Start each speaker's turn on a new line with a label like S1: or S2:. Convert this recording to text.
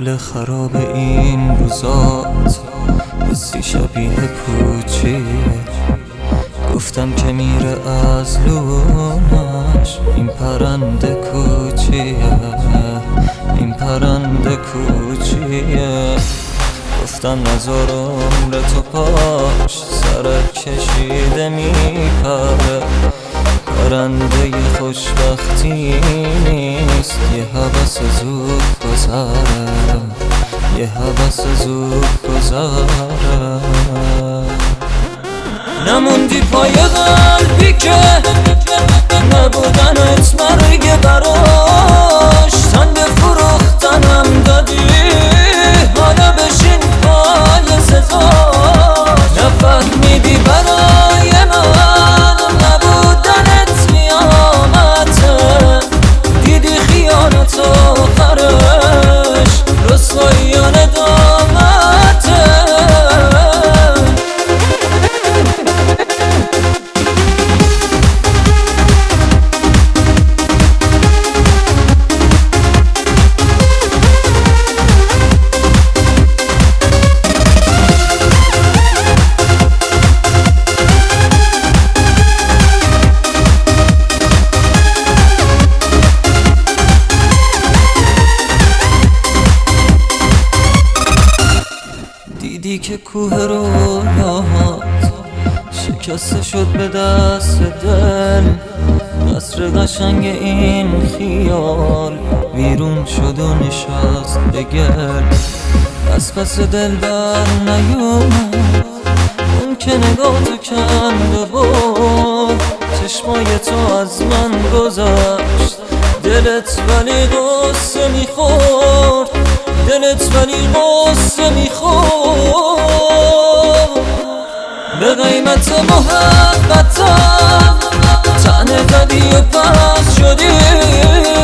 S1: حال خراب این روزات حسی شبیه پوچیه. گفتم که میره از لونش این پرنده کوچیه، این پرنده کوچیه. گفتم نزار عمر تو پاش سرک کشیده میپره. پرنده خوشبختی نیست، یه هوس زود گذره، یه هوس زود گذره. نموندی پای قلبی که نبودنت مرگ براش. تن به فروختنم دادی حالا بشین پای سزاش. نفهمیدی برای من نبودنت قیامته. دیدی خیانت آخرش رسوایان دامته. دیدی که کوه رویاهات شکسته شد به دست دل. قصر قشنگ این خیال ویرون شد و نشست به گل. از پس دل بر نیومد اون که نگاه تو کنده بود. چشمای تو از من گذشت دلت ولی غصه میخورد، دلت ولی غصه میخورد. به قیمت محبتم تنه دادی و پس شدی.